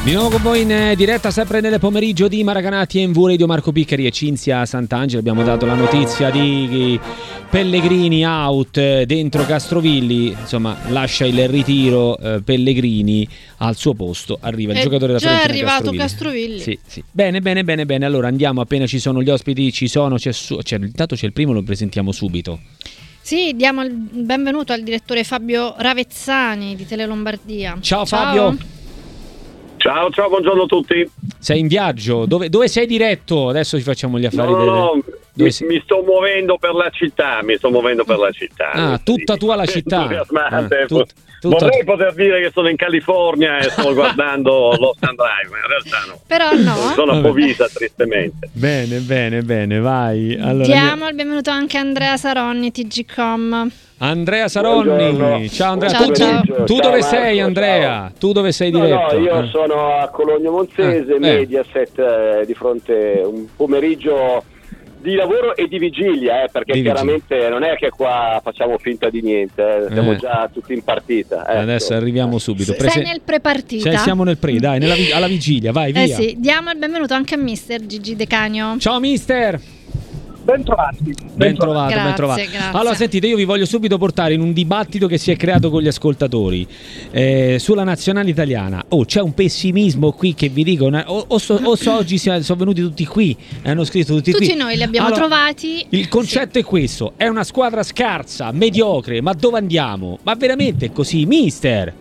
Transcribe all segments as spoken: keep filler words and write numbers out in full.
Di nuovo con voi in diretta sempre nel pomeriggio di Maracanati e M V Radio. Marco Piccari e Cinzia Sant'Angelo. Abbiamo dato la notizia di Pellegrini out dentro Castrovilli, insomma lascia il ritiro eh, Pellegrini, al suo posto arriva il è giocatore da già Fiorentina, è arrivato Castrovilli. Castrovilli. Sì, sì. Bene, bene, bene, bene. Allora andiamo, appena ci sono gli ospiti, ci sono, c'è, su- c'è intanto c'è il primo, lo presentiamo subito. Sì, diamo il benvenuto al direttore Fabio Ravezzani di Tele Lombardia. Ciao, ciao Fabio. Ciao, ciao, buongiorno a tutti. Sei in viaggio? Dove, dove sei diretto? Adesso ci facciamo gli affari. No, no, no. Dove Mi, sei? mi sto muovendo per la città, mi sto muovendo per la città. Ah, tutta tua la città. Entusiasmante. Ah, tut- tutta- Vorrei poter dire che sono in California e sto guardando Los Drive, ma in realtà no. Però no. Sono a Vabbè. Povisa, tristemente. Bene, bene, bene, vai. Allora, Diamo il benvenuto anche a Andrea Saronni, T G Com. Andrea Saronni, Buongiorno. ciao Andrea, Ciao, tu, ciao. tu- tu Ciao, dove Marco, sei ciao. Andrea? Tu dove sei No, diretto? no, io Eh. sono a Cologno Monzese, Ah, eh. Mediaset, eh, di fronte un pomeriggio di lavoro e di vigilia, eh, perché Di chiaramente non è che qua facciamo finta di niente, eh, siamo Eh. già tutti in partita. ecco. Adesso arriviamo subito. Sei Prese- nel prepartita. Cioè, siamo nel pre, dai, nella vi- alla vigilia, vai, via. Eh sì, diamo il benvenuto anche a mister Gigi De Canio. Ciao mister. Ben trovati. Ben trovato, ben Grazie, trovato. grazie. Allora, sentite, io vi voglio subito portare in un dibattito che si è creato con gli ascoltatori eh, sulla nazionale italiana. Oh, c'è un pessimismo qui che vi dico. una- O, o, so, o so oggi si- sono venuti tutti qui, eh, hanno scritto tutti, Tutti qui. noi li abbiamo Allora, trovati. Il concetto è questo: è una squadra scarsa, mediocre. Ma dove andiamo? Ma veramente è così, mister?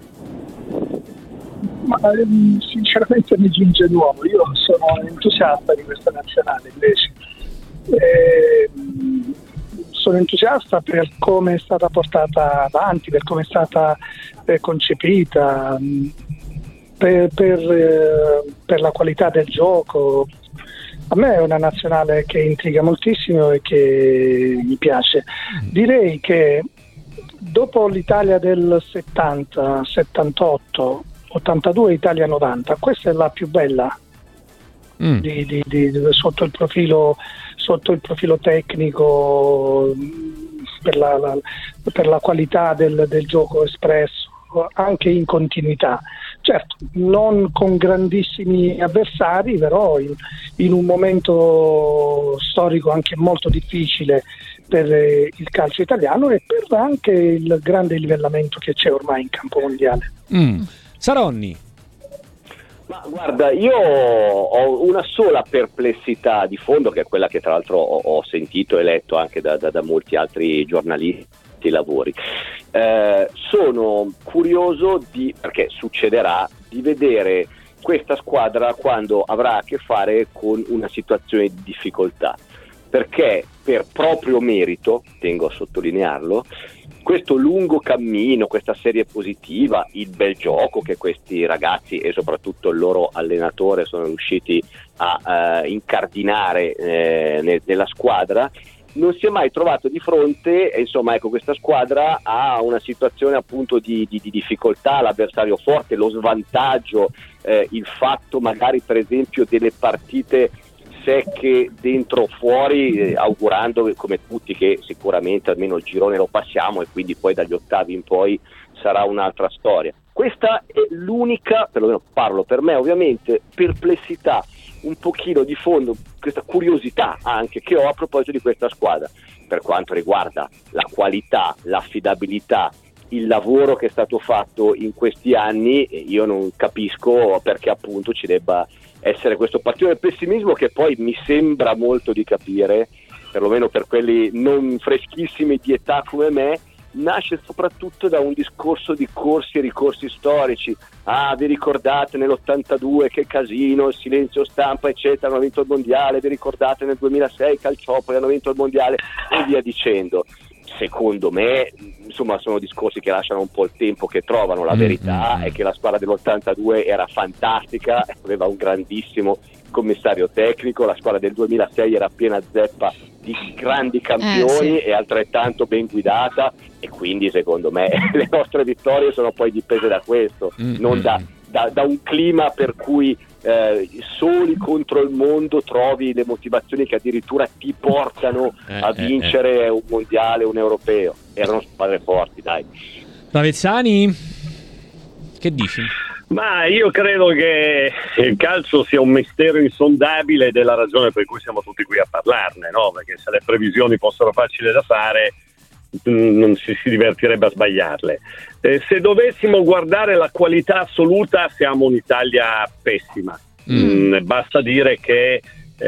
Ma ehm, sinceramente mi giunge nuovo. Io sono entusiasta di questa nazionale invece. Ehm, sono entusiasta per come è stata portata avanti, per come è stata eh, concepita, mh, per, per, eh, per la qualità del gioco. A me è una nazionale che intriga moltissimo e che mi piace. Direi che dopo l'Italia del settanta, settantotto, ottantadue, Italia novanta, questa è la più bella Mm. di, di, di, sotto il profilo sotto il profilo tecnico, per la, la, per la qualità del, del gioco espresso, anche in continuità. Certo, non con grandissimi avversari, però in, in un momento storico anche molto difficile per eh, il calcio italiano e per anche il grande livellamento che c'è ormai in campo mondiale. Mm. Saronni. Ma guarda, io ho una sola perplessità di fondo, che è quella che tra l'altro ho, ho sentito e letto anche da, da, da molti altri giornalisti e lavori. Eh, sono curioso di, perché succederà, di vedere questa squadra quando avrà a che fare con una situazione di difficoltà, perché per proprio merito, tengo a sottolinearlo, questo lungo cammino, questa serie positiva, il bel gioco che questi ragazzi e soprattutto il loro allenatore sono riusciti a eh, incardinare eh, ne- nella squadra, non si è mai trovato di fronte, insomma, ecco, questa squadra a una situazione appunto di, di, di difficoltà, l'avversario forte, lo svantaggio, eh, il fatto magari per esempio delle partite secche dentro o fuori, eh, augurando come tutti che sicuramente almeno il girone lo passiamo e quindi poi dagli ottavi in poi sarà un'altra storia. Questa è l'unica, perlomeno parlo per me ovviamente, perplessità un pochino di fondo, questa curiosità anche che ho a proposito di questa squadra per quanto riguarda la qualità, l'affidabilità, il lavoro che è stato fatto in questi anni. Io non capisco perché appunto ci debba essere questo partito del pessimismo, che poi mi sembra molto di capire, perlomeno per quelli non freschissimi di età come me, nasce soprattutto da un discorso di corsi e ricorsi storici. Ah, vi ricordate nell'ottantadue che casino, il silenzio stampa eccetera, hanno vinto il mondiale, vi ricordate nel duemilasei Calciopoli hanno vinto il mondiale e via dicendo. Secondo me, insomma, sono discorsi che lasciano un po' il tempo che trovano. La verità mm-hmm. è che la squadra dell'ottantadue era fantastica, aveva un grandissimo commissario tecnico, la squadra del duemilasei era piena zeppa di grandi campioni eh, sì. e altrettanto ben guidata, e quindi secondo me le nostre vittorie sono poi dipese da questo, mm-hmm. non da, da, da un clima per cui eh, soli contro il mondo trovi le motivazioni che addirittura ti portano eh, a vincere eh, eh. un mondiale, un europeo. Erano squadre forti, dai. Ravezzani, che dici? Ma io credo che il calcio sia un mistero insondabile ed è la ragione per cui siamo tutti qui a parlarne, no? Perché se le previsioni fossero facili da fare non ci si divertirebbe a sbagliarle. Eh, se dovessimo guardare la qualità assoluta siamo un'Italia pessima. Mm. Mm, basta dire che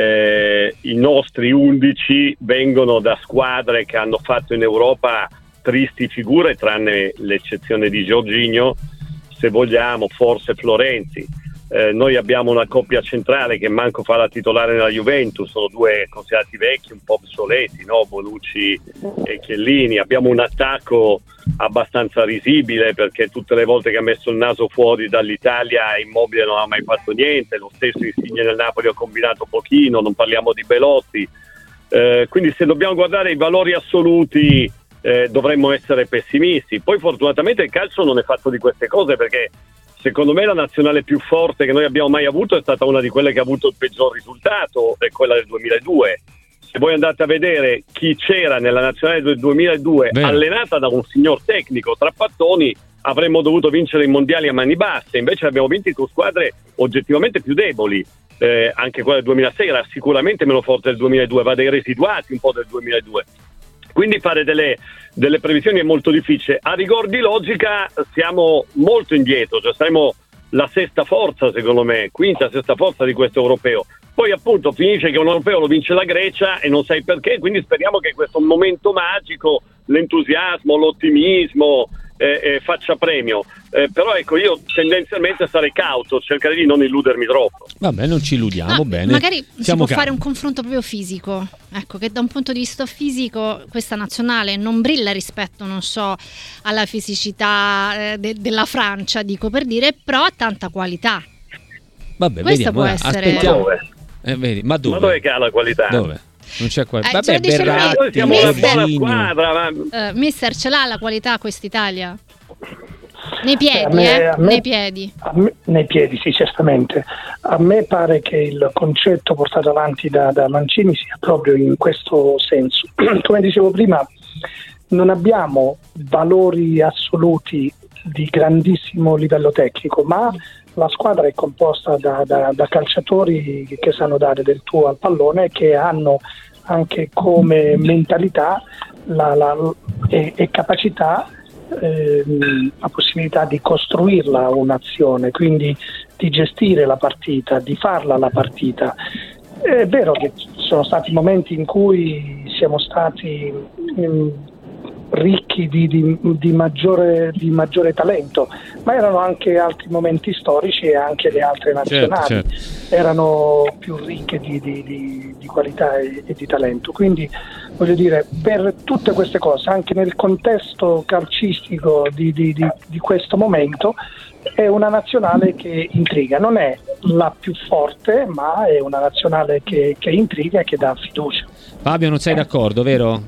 eh, i nostri undici vengono da squadre che hanno fatto in Europa tristi figure, tranne l'eccezione di Jorginho, se vogliamo, forse Florenzi. Eh, noi abbiamo una coppia centrale che manco fa la titolare nella Juventus, sono due considerati vecchi, un po' obsoleti, no? Bonucci e Chiellini. Abbiamo un attacco abbastanza risibile, perché tutte le volte che ha messo il naso fuori dall'Italia Immobile non ha mai fatto niente, lo stesso Insigne nel Napoli ha combinato pochino, non parliamo di Belotti. Eh, quindi se dobbiamo guardare i valori assoluti Eh, dovremmo essere pessimisti. Poi fortunatamente il calcio non è fatto di queste cose, perché secondo me la nazionale più forte che noi abbiamo mai avuto è stata una di quelle che ha avuto il peggior risultato, è quella del duemiladue. Se voi andate a vedere chi c'era nella nazionale del duemiladue, Beh. allenata da un signor tecnico Trapattoni, avremmo dovuto vincere i mondiali a mani basse, invece abbiamo vinto con squadre oggettivamente più deboli. Eh, anche quella del duemilasei era sicuramente meno forte del duemiladue, va dai residuati un po' del duemiladue. Quindi fare delle, delle previsioni è molto difficile. A rigor di logica siamo molto indietro, cioè saremo la sesta forza, secondo me, quinta, sesta forza di questo europeo. Poi appunto finisce che un europeo lo vince la Grecia e non sai perché, quindi speriamo che questo momento magico, l'entusiasmo, l'ottimismo eh, eh, faccia premio. Eh, però ecco, io tendenzialmente sarei cauto, cercherei di non illudermi troppo. Vabbè, non ci illudiamo, no, bene. Magari Siamo si può calmi. fare un confronto proprio fisico, ecco, che da un punto di vista fisico questa nazionale non brilla rispetto, non so, alla fisicità eh, de- della Francia, dico per dire, però ha tanta qualità. Vabbè, Questa vediamo, può eh, essere... aspettiamo. Ma dove? Eh, vedi, ma dove? Ma dove che ha la qualità? Dove? Non c'è qua. Eh, ce Vabbè, lo dice lui. Noi Berratti, siamo una buona Jorginho. squadra, ma... Uh, mister, ce l'ha la qualità quest'Italia? Nei piedi, A me- eh? a me- Nei piedi. A me- nei piedi, sì, certamente. A me pare che il concetto portato avanti da, da Mancini sia proprio in questo senso. Come dicevo prima, non abbiamo valori assoluti di grandissimo livello tecnico, ma la squadra è composta da, da, da calciatori che sanno dare del tuo al pallone, che hanno anche come mentalità la, la, e, e capacità ehm, la possibilità di costruirla un'azione, quindi di gestire la partita, di farla la partita. È vero che ci sono stati momenti in cui siamo stati mh, ricchi di, di, di, maggiore, di maggiore talento, ma erano anche altri momenti storici e anche le altre nazionali certo, certo. erano più ricche di, di, di, di qualità e, e di talento. Quindi voglio dire, per tutte queste cose, anche nel contesto calcistico di, di, di, di questo momento, è una nazionale che intriga. Non è la più forte, ma è una nazionale che, che intriga e che dà fiducia. Fabio, non sei d'accordo, vero?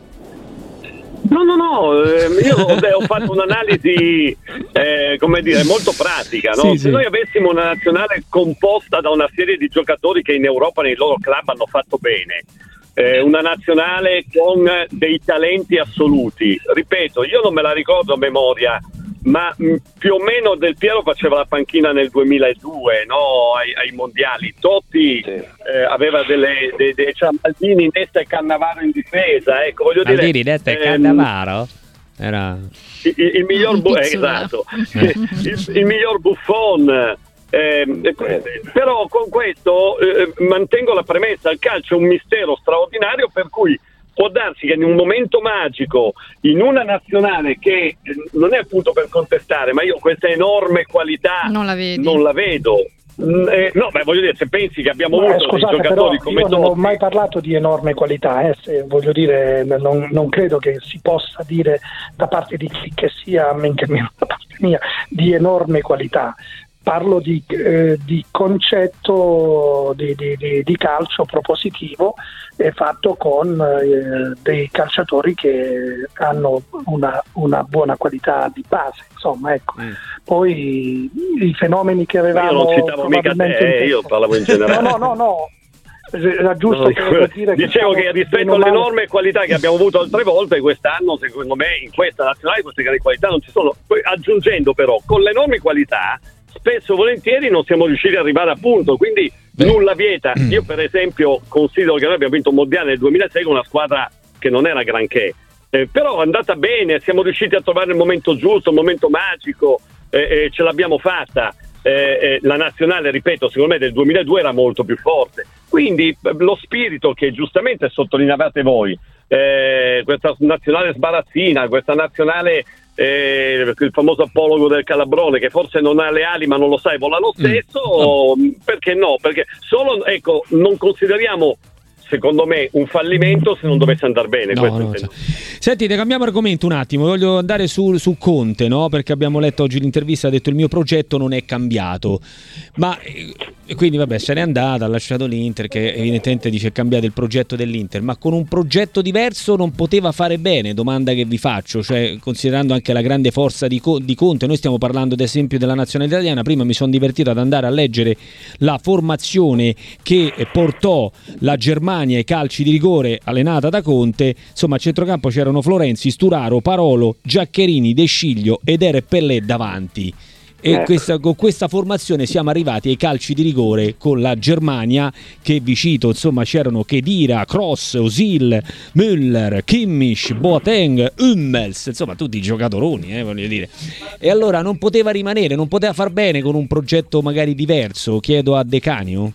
No, no, no, eh, io ho, ho fatto un'analisi, eh, come dire, molto pratica, no? Sì, Se sì. noi avessimo una nazionale composta da una serie di giocatori che in Europa nei loro club hanno fatto bene, eh, una nazionale con dei talenti assoluti, ripeto, io non me la ricordo a memoria, ma mh, più o meno Del Piero faceva la panchina nel duemiladue, no? ai, ai mondiali. Totti Sì. eh, aveva delle, de, de, cioè Maldini, Nesta e Cannavaro in difesa, ecco, voglio dire, Maldini, Nesta e ehm, Cannavaro? Era... il, il miglior bu- eh, Pizzula. esatto il, il miglior Buffon. Eh, però con questo eh, mantengo la premessa: il calcio è un mistero straordinario, per cui può darsi che in un momento magico, in una nazionale che eh, non è appunto per contestare, ma io questa enorme qualità Non la vedi? non la vedo. Mm, eh, no, beh, voglio dire, se pensi che abbiamo Ma, avuto eh, scusate, dei giocatori però come io non ho Totti, mai parlato di enorme qualità, eh, se, voglio dire, non, non credo che si possa dire da parte di chi che sia, men che meno da parte mia, di enorme qualità. Parlo di, eh, di concetto di, di, di, di calcio propositivo eh, fatto con eh, dei calciatori che hanno una, una buona qualità di base, insomma, ecco. Mm. Poi i fenomeni che io avevamo non citavo mica probabilmente te, in eh, io testa- parlavo in generale. No, no, no, no. Era giusto No, per dire che dicevo siamo che rispetto bene o male- all'enorme qualità che abbiamo avuto altre volte, quest'anno secondo me in questa nazionale queste grandi qualità non ci sono. Poi, aggiungendo però, con l'enorme qualità spesso e volentieri non siamo riusciti ad arrivare a punto, quindi Beh. nulla vieta. Io per esempio considero che noi abbiamo vinto un mondiale nel duemilasei con una squadra che non era granché, eh, però è andata bene, siamo riusciti a trovare il momento giusto, il momento magico, eh, eh, ce l'abbiamo fatta. Eh, eh, la nazionale, ripeto, secondo me del duemiladue era molto più forte, quindi lo spirito che giustamente sottolineavate voi, eh, questa nazionale sbarazzina, questa nazionale, eh, il famoso apologo del Calabrone che forse non ha le ali ma non lo sai, vola lo stesso, mm. perché no? Perché solo, ecco, non consideriamo, secondo me, un fallimento se non dovesse andare bene. No, no, cioè. Sentite, cambiamo argomento un attimo, voglio andare su, su Conte, no? Perché abbiamo letto oggi l'intervista, ha detto il mio progetto non è cambiato, ma quindi vabbè, se n'è andata, ha lasciato l'Inter, che evidentemente dice cambiate il progetto dell'Inter, ma con un progetto diverso non poteva fare bene, domanda che vi faccio, cioè considerando anche la grande forza di, di Conte. Noi stiamo parlando ad esempio della nazionale italiana, prima mi sono divertito ad andare a leggere la formazione che portò la Germania ai calci di rigore allenata da Conte. Insomma, a centrocampo c'erano Florenzi, Sturaro, Parolo, Giaccherini, De Sciglio ed Ere Pellè davanti. E eh. questa, con questa formazione siamo arrivati ai calci di rigore con la Germania, che vi cito, insomma c'erano Khedira, Kroos, Özil, Müller, Kimmich, Boateng, Hummels, insomma tutti i giocatoroni, eh, voglio dire. E allora non poteva rimanere, non poteva far bene con un progetto magari diverso? Chiedo a De Canio.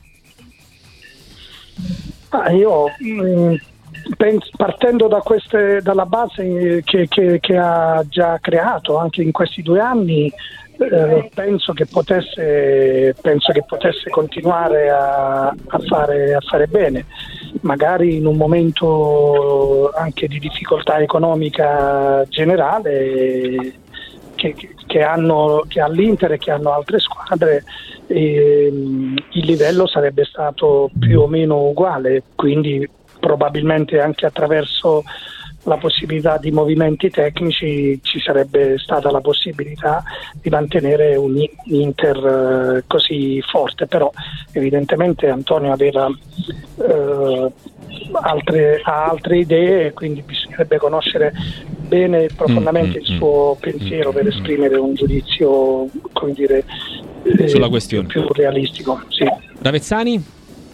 Ah, io mh, penso, partendo da queste, dalla base che, che, che ha già creato anche in questi due anni, eh, penso che potesse penso che potesse continuare a, a fare a fare bene, magari in un momento anche di difficoltà economica generale che, che hanno che ha l'Inter e che hanno altre squadre. E il livello sarebbe stato più o meno uguale, quindi probabilmente anche attraverso la possibilità di movimenti tecnici ci sarebbe stata la possibilità di mantenere un Inter così forte, però evidentemente Antonio aveva eh, altre, ha altre idee, quindi bisognerebbe conoscere bene e profondamente mm, il suo mm, pensiero mm, per esprimere un giudizio, come dire, sulla questione più realistico. Sì. Ravezzani?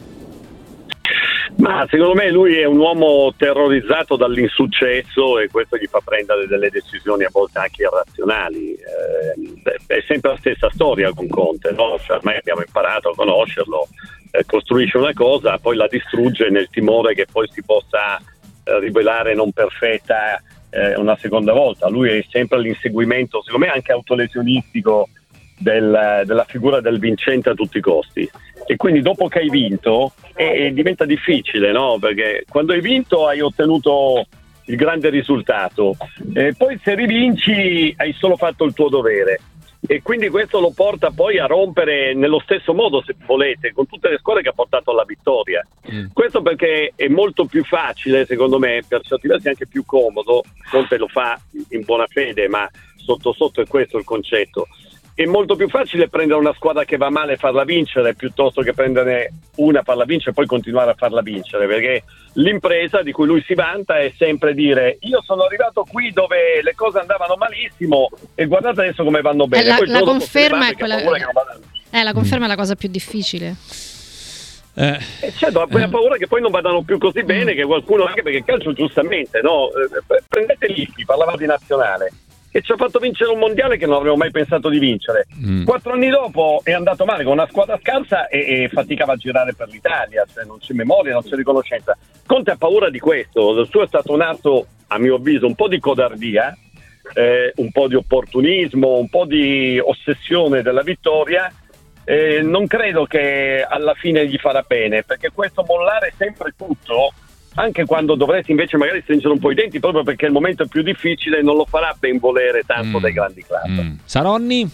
Ma secondo me lui è un uomo terrorizzato dall'insuccesso e questo gli fa prendere delle decisioni a volte anche irrazionali. Eh, è sempre la stessa storia con Conte, no? Cioè, ormai abbiamo imparato a conoscerlo, eh, costruisce una cosa, poi la distrugge nel timore che poi si possa eh, rivelare non perfetta eh, una seconda volta. Lui è sempre all'inseguimento, secondo me anche autolesionistico, del, della figura del vincente a tutti i costi. E quindi dopo che hai vinto eh, diventa difficile, no? Perché quando hai vinto hai ottenuto il grande risultato, e poi se rivinci hai solo fatto il tuo dovere, e quindi questo lo porta poi a rompere nello stesso modo, se volete, con tutte le squadre che ha portato alla vittoria. Mm. Questo perché è molto più facile, secondo me, per certi versi anche più comodo. Conte lo fa in buona fede, ma sotto sotto è questo il concetto. È molto più facile prendere una squadra che va male e farla vincere piuttosto che prendere una, farla vincere e poi continuare a farla vincere, perché l'impresa di cui lui si vanta è sempre dire: io sono arrivato qui dove le cose andavano malissimo e guardate adesso come vanno bene. La, poi la conferma è quella, vada... eh, la conferma è la cosa più difficile. Eh, eh, certo, poi ha paura che poi non vadano più così bene, che qualcuno, anche perché il calcio giustamente, no? Prendete Lippi, parlava di nazionale, che ci ha fatto vincere un mondiale che non avevo mai pensato di vincere. Mm. Quattro anni dopo è andato male con una squadra scarsa e, e faticava a girare per l'Italia, cioè non c'è memoria, non c'è riconoscenza. Conte ha paura di questo. Il suo è stato un atto, a mio avviso, un po' di codardia, eh, un po' di opportunismo, un po' di ossessione della vittoria. Eh, non credo che alla fine gli farà bene, perché questo mollare sempre tutto, anche quando dovresti invece magari stringere un po' i denti, proprio perché il momento è più difficile, non lo farà ben volere tanto mm. dai grandi club. Mm. Saronni?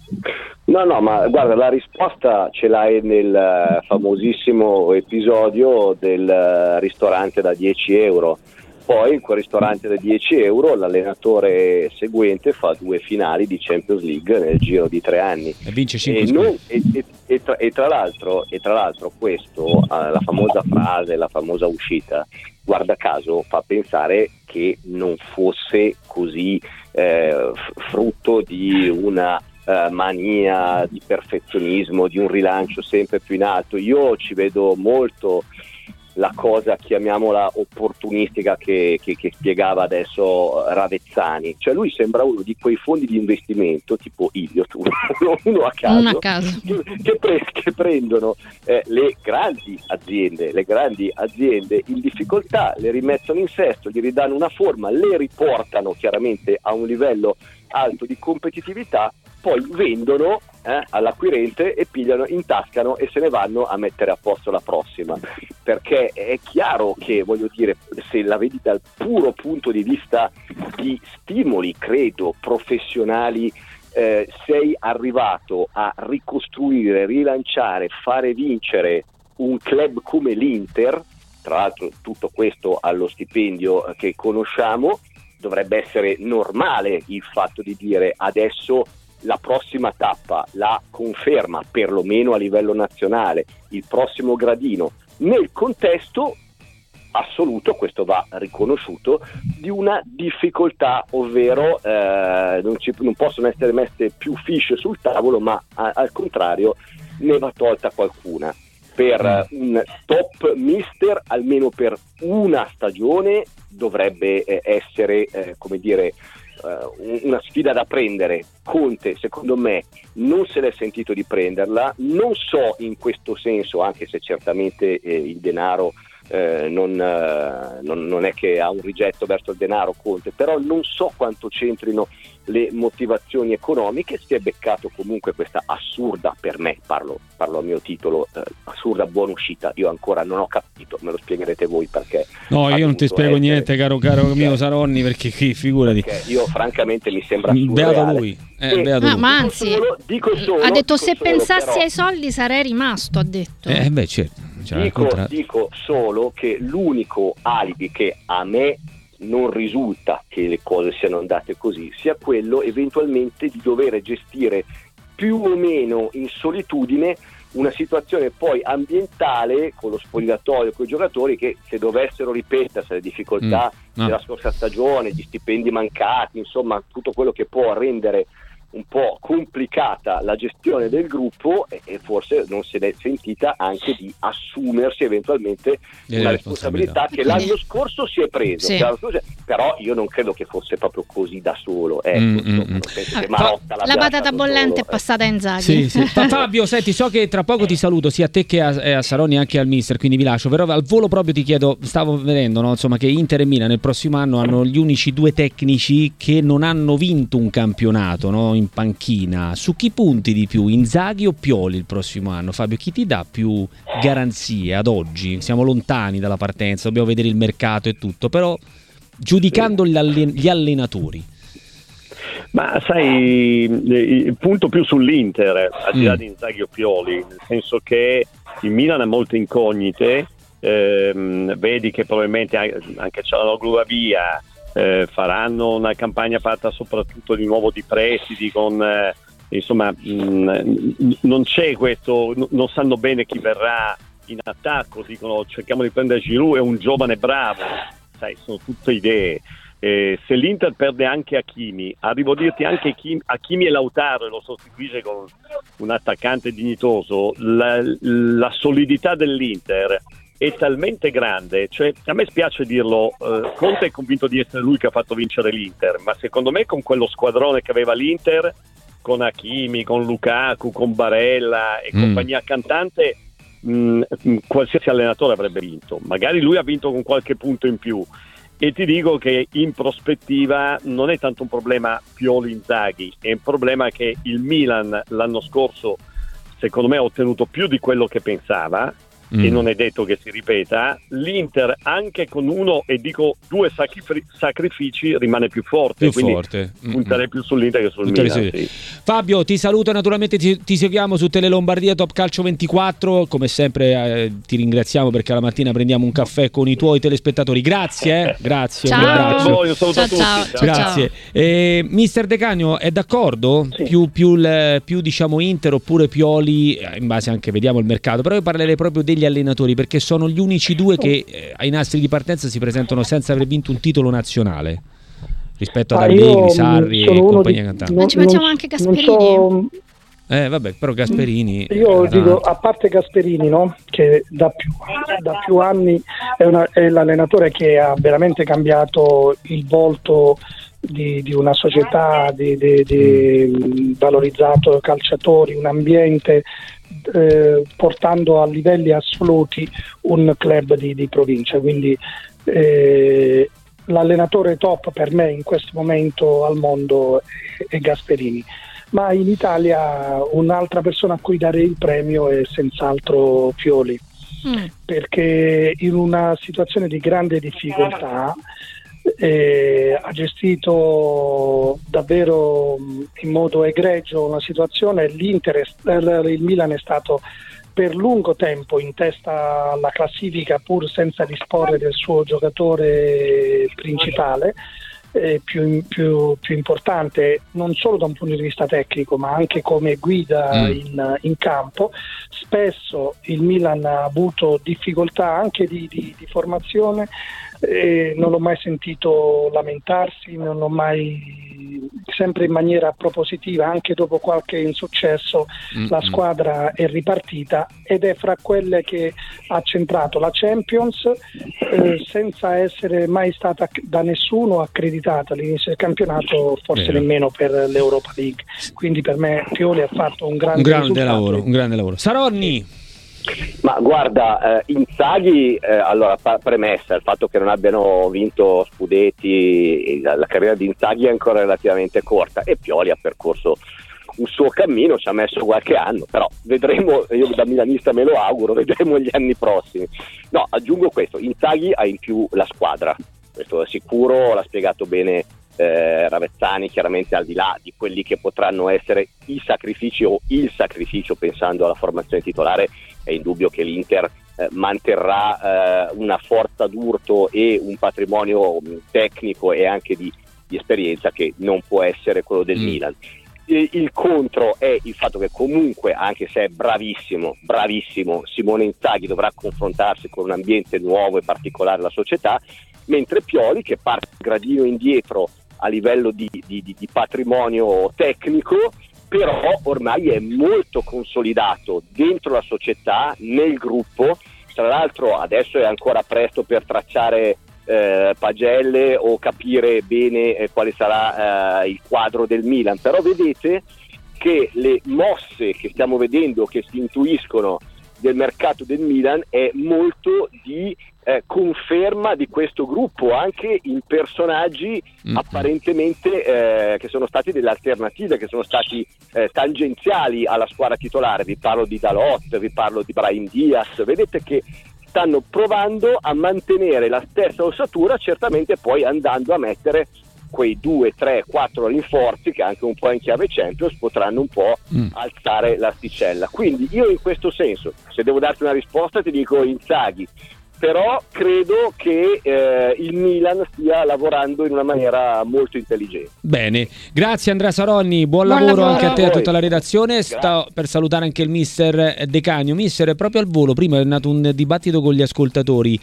No, no, ma guarda, la risposta ce l'hai nel famosissimo episodio del ristorante da dieci euro. Poi in quel ristorante da dieci euro l'allenatore seguente fa due finali di Champions League nel giro di tre anni e vince cinque e, non, e, e, e, tra, e, tra l'altro, e tra l'altro questo, eh, la famosa frase, la famosa uscita, guarda caso fa pensare che non fosse così eh, frutto di una eh, mania di perfezionismo, di un rilancio sempre più in alto. Io ci vedo molto la cosa, chiamiamola opportunistica, che, che, che spiegava adesso Ravezzani. Cioè lui sembra uno di quei fondi di investimento tipo Elliott, uno, uno a caso, uno a caso. Che, pre, che prendono eh, le grandi aziende, le grandi aziende in difficoltà, le rimettono in sesto, gli ridanno una forma, le riportano chiaramente a un livello alto di competitività, poi vendono eh, all'acquirente e pigliano, intascano e se ne vanno a mettere a posto la prossima. Perché è chiaro che, voglio dire, se la vedi dal puro punto di vista di stimoli, credo, professionali, eh, sei arrivato a ricostruire, rilanciare, fare vincere un club come l'Inter, tra l'altro tutto questo allo stipendio che conosciamo. Dovrebbe essere normale il fatto di dire adesso la prossima tappa, la conferma perlomeno a livello nazionale, il prossimo gradino, nel contesto assoluto, questo va riconosciuto, di una difficoltà, ovvero eh, non, ci, non possono essere messe più fiche sul tavolo, ma a, al contrario ne va tolta qualcuna. Per un top mister, almeno per una stagione, dovrebbe eh, essere, eh, come dire, eh, una sfida da prendere. Conte, secondo me, non se l'è sentito di prenderla. Non so in questo senso, anche se certamente eh, il denaro eh, non, eh, non, non è che ha un rigetto verso il denaro Conte, però non so quanto c'entrino le motivazioni economiche. Si è beccato comunque questa assurda, per me, parlo, parlo a mio titolo, eh, assurda buona uscita. Io ancora non ho capito, me lo spiegherete voi perché. No, io non ti spiego essere... niente, caro caro perché, mio Saronni, perché qui figurati. Perché io francamente mi sembra beato lui. Eh, beato no, lui. ma anzi, dico solo, dico solo, ha detto dico se solo, pensassi però, ai soldi sarei rimasto, ha detto. Eh beh, certo. Dico, dico solo che l'unico alibi che a me non risulta che le cose siano andate così sia quello eventualmente di dover gestire più o meno in solitudine una situazione poi ambientale con lo spogliatoio, con i giocatori, che se dovessero ripetersi le difficoltà mm, no. della scorsa stagione, gli stipendi mancati, insomma tutto quello che può rendere un po' complicata la gestione del gruppo, e, e forse non se l'è sentita anche di assumersi eventualmente e una responsabilità che l'anno scorso si è preso, sì. però io non credo che fosse proprio così da solo, ecco, mm, insomma, mm. penso che ah, Marotta la patata bollente solo, è passata a Inzaghi. Sì, sì. Fabio, senti, so che tra poco ti saluto sia a te che a, a Saronni, anche al mister, quindi vi lascio, però al volo proprio ti chiedo, stavo vedendo, no, insomma, che Inter e Milan nel prossimo anno hanno gli unici due tecnici che non hanno vinto un campionato, no, in panchina. Su chi punti di più, Inzaghi o Pioli il prossimo anno? Fabio, chi ti dà più garanzie ad oggi? Siamo lontani dalla partenza, dobbiamo vedere il mercato e tutto, però giudicando gli, allen- gli allenatori. Ma sai, il punto più sull'Inter, al di là mm. di Inzaghi o Pioli, nel senso che il Milan ha molte incognite, ehm, vedi che probabilmente anche Cialanoglu va via, eh, faranno una campagna fatta soprattutto di nuovo di prestiti con... Eh, insomma mh, non c'è questo, n- non sanno bene chi verrà in attacco, dicono cerchiamo di prendere Giroud, è un giovane bravo, sai, sono tutte idee. Eh, se l'Inter perde anche Hakimi, arrivo a dirti anche Kim, Hakimi e Lautaro e lo sostituisce con un attaccante dignitoso, la, la solidità dell'Inter è talmente grande, cioè a me spiace dirlo, eh, Conte è convinto di essere lui che ha fatto vincere l'Inter, ma secondo me con quello squadrone che aveva l'Inter, con Hakimi, con Lukaku, con Barella e mm. compagnia cantante, mh, mh, qualsiasi allenatore avrebbe vinto. Magari lui ha vinto con qualche punto in più, e ti dico che in prospettiva non è tanto un problema Pioli-Inzaghi, è un problema che il Milan l'anno scorso secondo me ha ottenuto più di quello che pensava, mm. e non è detto che si ripeta. L'Inter anche con uno e dico due sacri- sacrifici rimane più forte, più quindi forte. punterei più sull'Inter che sul Tutte Milan, sì. Fabio, ti saluto, naturalmente ti, ti seguiamo su Tele Lombardia Top Calcio ventiquattro, come sempre eh, ti ringraziamo perché alla mattina prendiamo un caffè con i tuoi telespettatori, grazie eh? grazie, ciao. Un abbraccio. Ciao, io saluto ciao, tutti. ciao, Ciao. Grazie. Eh, mister De Canio è d'accordo? Sì. Più, più, il, più diciamo Inter oppure Pioli, in base anche vediamo il mercato, però io parlerei proprio degli allenatori perché sono gli unici due che eh, ai nastri di partenza si presentano senza aver vinto un titolo nazionale. rispetto ad Ah, Allegri, io, Sarri e sono uno compagnia di- cantante. Ma non- ci mettiamo non- anche non Gasperini? so- Eh vabbè, però Gasperini Io eh, dico, tanto. a parte Gasperini, no? Che da più, da più anni è, una- è l'allenatore che ha veramente cambiato il volto di, di una società, di, di- di valorizzato calciatori, un ambiente, eh, portando a livelli assoluti un club di, di provincia. Quindi eh, l'allenatore top per me in questo momento al mondo è, è Gasperini. Ma in Italia un'altra persona a cui dare il premio è senz'altro Pioli, Mm. perché in una situazione di grande difficoltà eh, ha gestito davvero mh, in modo egregio una situazione. L'Inter, è- il Milan è stato per lungo tempo in testa alla classifica pur senza disporre del suo giocatore principale. Eh, più, più, più importante non solo da un punto di vista tecnico ma anche come guida Mm. in, in campo. Spesso il Milan ha avuto difficoltà anche di, di, di formazione, e non l'ho mai sentito lamentarsi, non l'ho mai, sempre in maniera propositiva, anche dopo qualche insuccesso Mm, la mm. squadra è ripartita ed è fra quelle che ha centrato la Champions eh, senza essere mai stata da nessuno accreditata all'inizio del campionato, forse Vero. nemmeno per l'Europa League. Quindi per me Pioli ha fatto un grande, Un grande risultato. lavoro, un grande lavoro. Saronni, Ma guarda, eh, Inzaghi, eh, allora pa- premessa il fatto che non abbiano vinto scudetti, la, la carriera di Inzaghi è ancora relativamente corta e Pioli ha percorso un suo cammino, ci ha messo qualche anno, però vedremo, io da milanista me lo auguro, vedremo gli anni prossimi. No, aggiungo questo, Inzaghi ha in più la squadra, questo è sicuro, l'ha spiegato bene eh, Ravezzani, chiaramente al di là di quelli che potranno essere i sacrifici o il sacrificio pensando alla formazione titolare, è indubbio che l'Inter eh, manterrà eh, una forza d'urto e un patrimonio mh, tecnico e anche di, di esperienza che non può essere quello del Mm. Milan. E il contro è il fatto che comunque, anche se è bravissimo, bravissimo, Simone Inzaghi dovrà confrontarsi con un ambiente nuovo e particolare della società, mentre Pioli, che parte un gradino indietro a livello di, di, di, di patrimonio tecnico, però ormai è molto consolidato dentro la società, nel gruppo. Tra l'altro adesso è ancora presto per tracciare eh, pagelle o capire bene eh, quale sarà eh, il quadro del Milan, però vedete che le mosse che stiamo vedendo, che si intuiscono del mercato del Milan, è molto di eh, conferma di questo gruppo, anche in personaggi Mm. apparentemente eh, che sono stati delle alternative, che sono stati eh, tangenziali alla squadra titolare. Vi parlo di Dalot, vi parlo di Brahim Diaz, vedete che stanno provando a mantenere la stessa ossatura, certamente poi andando a mettere quei due, tre, quattro rinforzi che anche un po' in chiave Champions potranno un po' Mm. alzare l'asticella. Quindi io in questo senso, se devo darti una risposta ti dico Inzaghi, però credo che eh, il Milan stia lavorando in una maniera molto intelligente. Bene, grazie Andrea Saronni, buon, Buon lavoro, lavoro. anche a te e a Voi. tutta la redazione. Sto per salutare anche il mister De Canio. Mister, proprio al volo, prima è nato un dibattito con gli ascoltatori.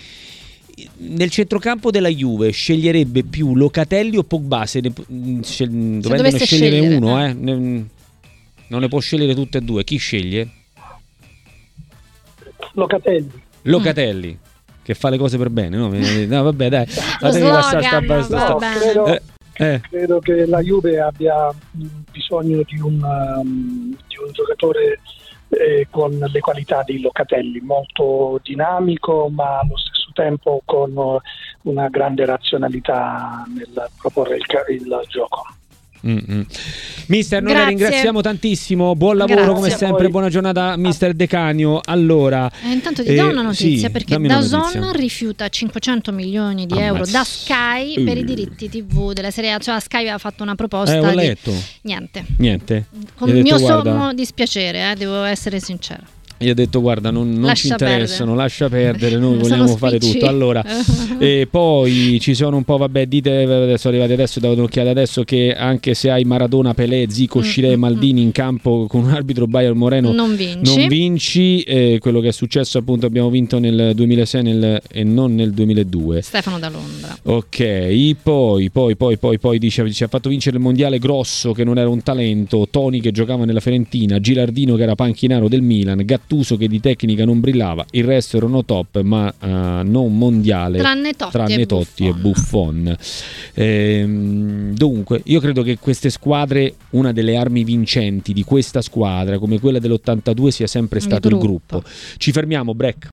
Nel centrocampo della Juve sceglierebbe più Locatelli o Pogba? Se ne, scel- dovendone dovesse scegliere, scegliere, uno, eh. eh, ne- non ne può scegliere tutte e due. Chi sceglie? Locatelli. Locatelli, che fa le cose per bene, no? No, vabbè, dai. Lo Fatemi passare sta- slogan, sta- va sta- bene. credo, Eh, eh. credo che la Juve abbia mh, bisogno di un, um, di un giocatore eh, con le qualità di Locatelli, molto dinamico ma allo stesso tempo con uh, una grande razionalità nel proporre il, ca- il gioco. Mm-mm. Mister, noi Grazie. la ringraziamo tantissimo, buon lavoro Grazie come a sempre, voi. buona giornata Mister De Canio. Allora, Eh, intanto ti do eh, una notizia, sì, perché dammi una DAZN notizia. rifiuta cinquecento milioni di Ammazza. euro da Sky per Uh. i diritti tivù della Serie A. Cioè Sky aveva fatto una proposta Eh, ho di letto. niente. Niente. Con Gli ho il mio detto, guarda, sommo dispiacere, eh, devo essere sincera. Gli ho detto guarda non, non ci interessano, perdere. lascia perdere, noi Sono vogliamo spicci. fare tutto. Allora, e poi ci sono un po', vabbè, dite adesso arrivate adesso, date un'occhiata adesso che anche se hai Maradona, Pelé, Zico, Scilè, Maldini in campo con un arbitro Bayer Moreno non vinci, non vinci. Eh, quello che è successo appunto abbiamo vinto nel duemilasei nel, e non nel duemiladue. Stefano da Londra. Ok, poi poi poi poi poi dice ci ha fatto vincere il mondiale Grosso che non era un talento, Toni che giocava nella Fiorentina, Gilardino che era panchinaro del Milan, Gattuso che di tecnica non brillava, il resto erano top ma uh, non mondiale tranne Totti, tranne e, Totti Buffon. e Buffon. Ehm, dunque io credo che queste squadre, una delle armi vincenti di questa squadra come quella dell'ottantadue sia sempre stato il gruppo. Il gruppo. Ci fermiamo, break.